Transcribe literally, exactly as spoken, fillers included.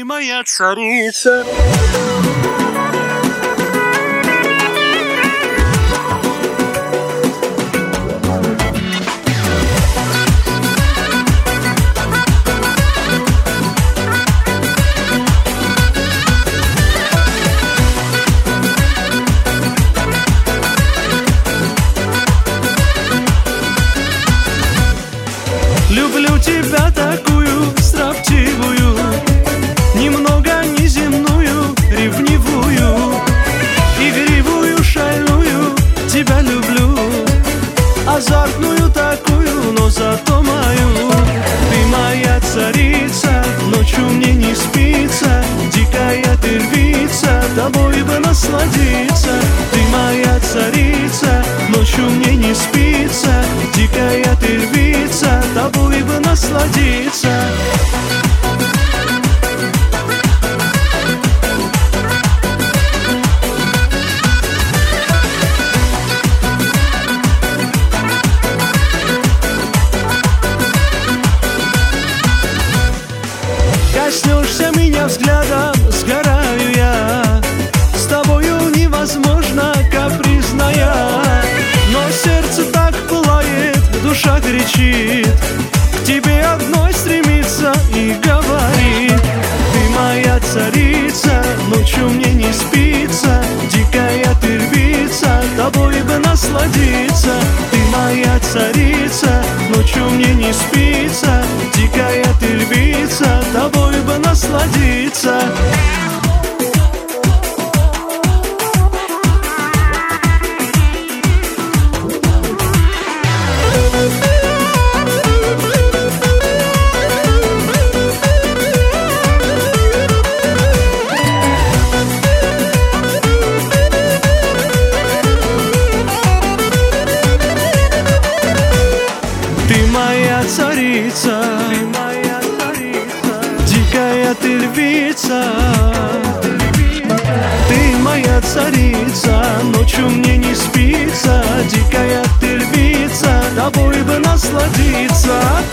ты моя царица. Люблю тебя такую строптивую, немного неземную, ревнивую, игривую, шальную. Тебя люблю, азартную такую, но зато мою. Ты моя царица, ночью мне не спится, дикая ты львица, тобой бы насладиться. Ты моя царица, ночью мне не спится, дикая ты львица, тобой бы насладиться. Коснешься меня взглядом, сгораю я. С тобою невозможно капризная, но сердце так пылает, душа кричит, к тебе одной стремится и говорит. Ты моя царица, ночью мне не спится, дикая ты львица, тобой бы насладиться. Ты моя царица, ночью мне не спится, дикая ты львица, тобой бы насладиться. Ты моя царица, ты моя царица, дикая ты львица. Ты моя царица, ночью мне не спится, дикая ты львица, тобой бы насладиться.